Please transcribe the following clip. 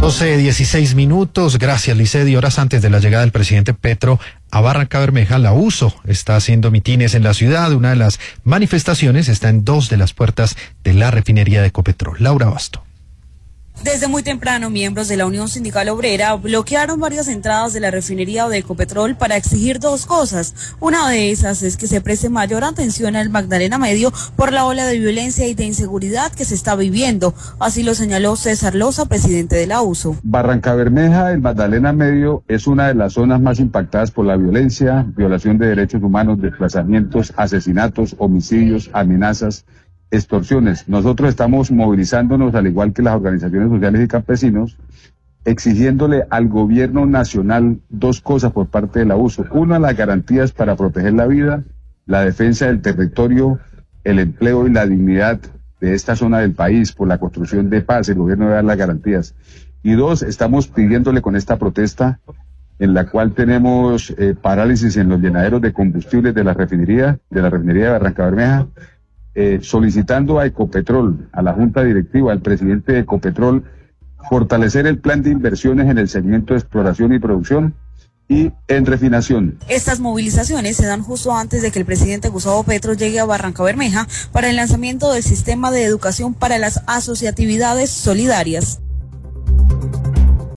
12:16. Gracias, Licedi. Horas antes de la llegada del presidente Petro a Barrancabermeja, la USO está haciendo mitines en la ciudad. Una de las manifestaciones está en dos de las puertas de la refinería de Ecopetrol. Laura Basto. Desde muy temprano, miembros de la Unión Sindical Obrera bloquearon varias entradas de la refinería de Ecopetrol para exigir dos cosas. Una de esas es que se preste mayor atención al Magdalena Medio por la ola de violencia y de inseguridad que se está viviendo. Así lo señaló César Loza, presidente de la USO. Barrancabermeja, el Magdalena Medio, es una de las zonas más impactadas por la violencia, violación de derechos humanos, desplazamientos, asesinatos, homicidios, amenazas, extorsiones. Nosotros estamos movilizándonos, al igual que las organizaciones sociales y campesinos, exigiéndole al gobierno nacional dos cosas por parte de la USO. Una, las garantías para proteger la vida, la defensa del territorio, el empleo y la dignidad de esta zona del país por la construcción de paz. El gobierno debe dar las garantías. Y dos, estamos pidiéndole con esta protesta, en la cual tenemos parálisis en los llenaderos de combustibles de la refinería de Barrancabermeja, solicitando a Ecopetrol, a la Junta Directiva, al presidente de Ecopetrol, fortalecer el plan de inversiones en el segmento de exploración y producción y en refinación. Estas movilizaciones se dan justo antes de que el presidente Gustavo Petro llegue a Barrancabermeja para el lanzamiento del sistema de educación para las asociatividades solidarias.